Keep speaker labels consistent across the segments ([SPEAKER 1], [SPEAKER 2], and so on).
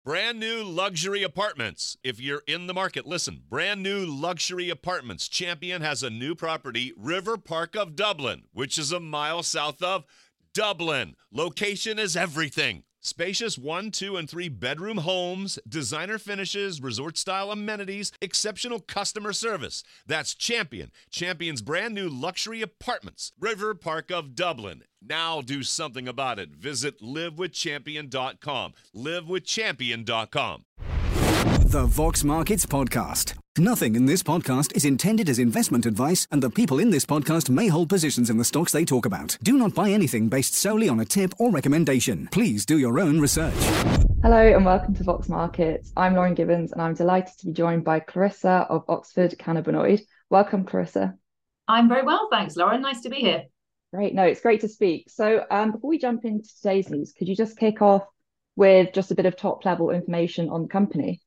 [SPEAKER 1] Brand new luxury apartments. If you're in the market, listen. Brand new luxury apartments. Champion has a new property, River Park of Dublin, which is a mile south of Dublin. Location is everything. Spacious 1, 2, and 3 bedroom homes, designer finishes, resort-style amenities, exceptional customer service. That's Champion. Champion's brand new luxury apartments, River Park of Dublin. Now do something about it. Visit livewithchampion.com. livewithchampion.com.
[SPEAKER 2] The Vox Markets Podcast. Nothing in this podcast is intended as investment advice, and the people in this podcast may hold positions in the stocks they talk about. Do not buy anything based solely on a tip or recommendation. Please do your own research.
[SPEAKER 3] Hello and welcome to Vox Markets. I'm Lauren Gibbons and I'm delighted to be joined by Clarissa of Oxford Cannabinoid. Welcome, Clarissa.
[SPEAKER 4] I'm very well, thanks, Lauren. Nice to be here.
[SPEAKER 3] Great. No, it's great to speak. So before we jump into today's news, could you just kick off with just a bit of top-level information on the company?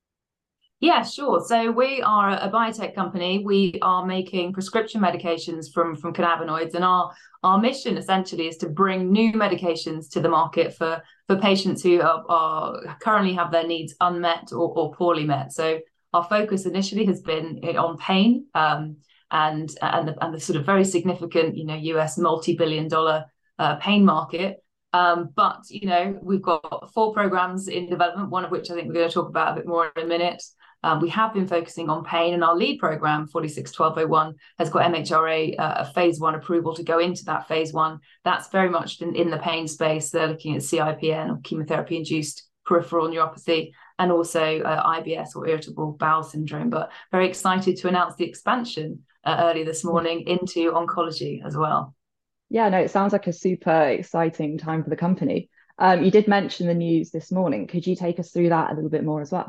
[SPEAKER 4] Yeah, sure. So we are a biotech company. We are making prescription medications from cannabinoids, and our mission essentially is to bring new medications to the market for patients who are currently have their needs unmet or poorly met. So our focus initially has been on pain and the sort of very significant, US multi-billion-dollar pain market. But we've got 4 programs in development, one of which I think we're going to talk about a bit more in a minute. We have been focusing on pain, and our lead program, 461201, has got MHRA a phase 1 approval to go into that phase 1. That's very much in the pain space. They're looking at CIPN, or chemotherapy-induced peripheral neuropathy, and also IBS, or irritable bowel syndrome. But very excited to announce the expansion early this morning into oncology as well.
[SPEAKER 3] Yeah, no, it sounds like a super exciting time for the company. You did mention the news this morning. Could you take us through that a little bit more as well?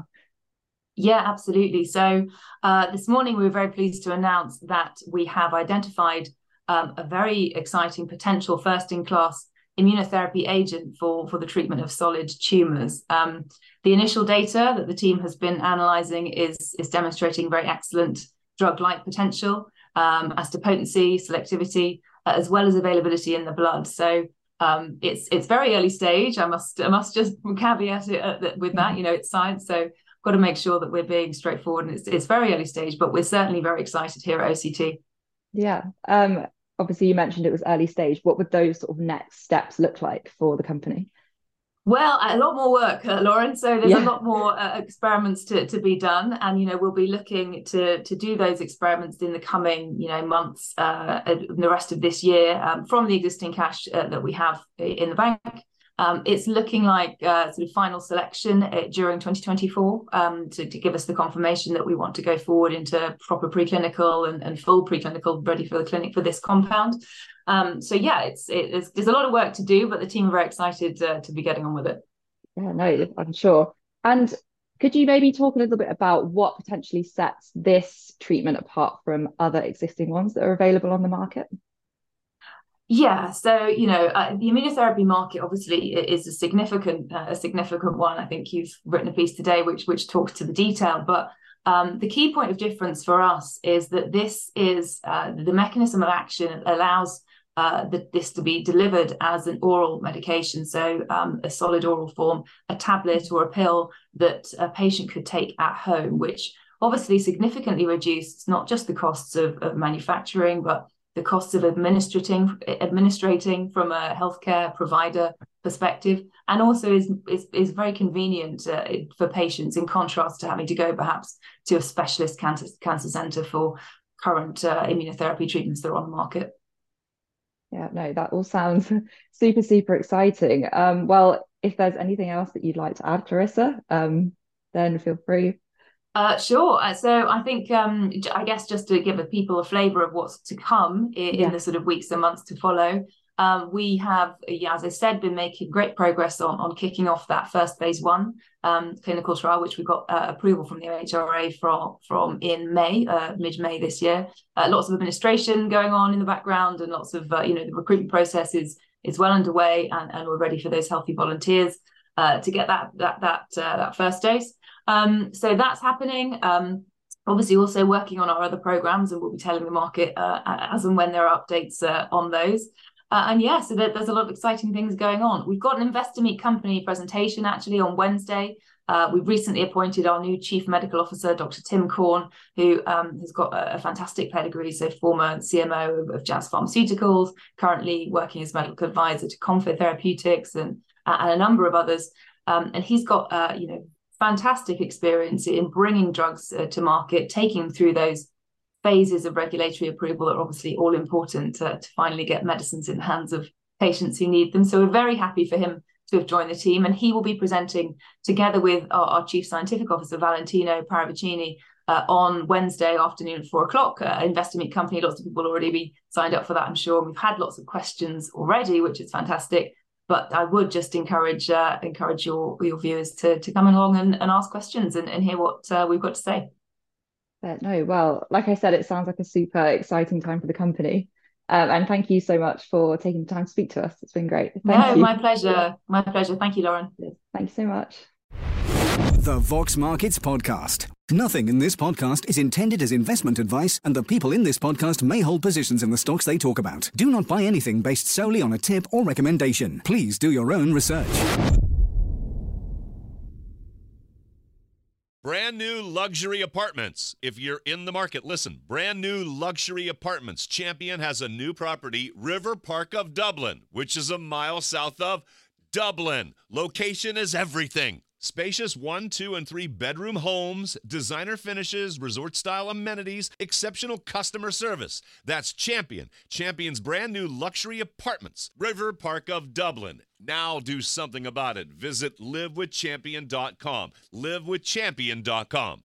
[SPEAKER 4] Yeah, absolutely. So this morning we were very pleased to announce that we have identified a very exciting potential first-in-class immunotherapy agent for the treatment of solid tumours. The initial data that the team has been analysing is demonstrating very excellent drug-like potential as to potency, selectivity, as well as availability in the blood. So it's very early stage. I must just caveat it with that. It's science, so got to make sure that we're being straightforward, and it's very early stage, but we're certainly very excited here at OCT.
[SPEAKER 3] Yeah. Obviously you mentioned it was early stage. What would those sort of next steps look like for the company?
[SPEAKER 4] Well, a lot more work, Lauren. So there's a lot more experiments to be done, and we'll be looking to do those experiments in the coming months, the rest of this year, from the existing cash that we have in the bank. It's looking like sort of final selection during 2024 to give us the confirmation that we want to go forward into proper preclinical and full preclinical, ready for the clinic for this compound. So there's a lot of work to do, but the team are very excited to be getting on with it.
[SPEAKER 3] Yeah, no, I'm sure. And could you maybe talk a little bit about what potentially sets this treatment apart from other existing ones that are available on the market?
[SPEAKER 4] Yeah, so the immunotherapy market obviously is a significant one. I think you've written a piece today which talks to the detail, but the key point of difference for us is that this is the mechanism of action allows this to be delivered as an oral medication, so a solid oral form, a tablet or a pill that a patient could take at home, which obviously significantly reduces not just the costs of manufacturing, but the costs of administrating from a healthcare provider perspective, and also is very convenient for patients, in contrast to having to go perhaps to a specialist cancer center for current immunotherapy treatments that are on the market.
[SPEAKER 3] Yeah, no, that all sounds super, super exciting. Well, if there's anything else that you'd like to add, Clarissa, then feel free.
[SPEAKER 4] Sure. So I think, I guess just to give people a flavour of what's to come in the sort of weeks and months to follow, we have, as I said, been making great progress on kicking off that first phase 1 clinical trial, which we got approval from the MHRA from in May, mid-May this year. Lots of administration going on in the background, and lots of, the recruitment process is well underway, and we're ready for those healthy volunteers to get that first dose. So that's happening. Obviously also working on our other programs, and we'll be telling the market as and when there are updates on those. So there's a lot of exciting things going on. We've got an Investor Meet Company presentation actually on Wednesday, We've recently appointed our new Chief Medical Officer, Dr. Tim Korn, who has got a fantastic pedigree. So former CMO of Jazz Pharmaceuticals, currently working as medical advisor to Confid Therapeutics and a number of others. And he's got fantastic experience in bringing drugs to market, taking them through those phases of regulatory approval that are obviously all important to finally get medicines in the hands of patients who need them. So we're very happy for him to have joined the team, and he will be presenting together with our Chief Scientific Officer, Valentino Paravicini, on Wednesday afternoon at 4:00, Investor Meet Company. Lots of people will already be signed up for that, I'm sure. We've had lots of questions already, which is fantastic. But I would just encourage your viewers to come along and ask questions and hear what we've got to say.
[SPEAKER 3] No, well, like I said, it sounds like a super exciting time for the company. And thank you so much for taking the time to speak to us. It's been great. Thank you.
[SPEAKER 4] My pleasure. My pleasure. Thank you, Lauren.
[SPEAKER 3] Thank you so much.
[SPEAKER 2] The Vox Markets Podcast. Nothing in this podcast is intended as investment advice, and the people in this podcast may hold positions in the stocks they talk about. Do not buy anything based solely on a tip or recommendation. Please do your own research.
[SPEAKER 1] Brand new luxury apartments. If you're in the market, listen. Brand new luxury apartments. Champion has a new property, River Park of Dublin, which is a mile south of Dublin. Location is everything. Spacious 1, 2, and 3 bedroom homes, designer finishes, resort-style amenities, exceptional customer service. That's Champion. Champion's brand new luxury apartments, River Park of Dublin. Now do something about it. Visit livewithchampion.com. livewithchampion.com.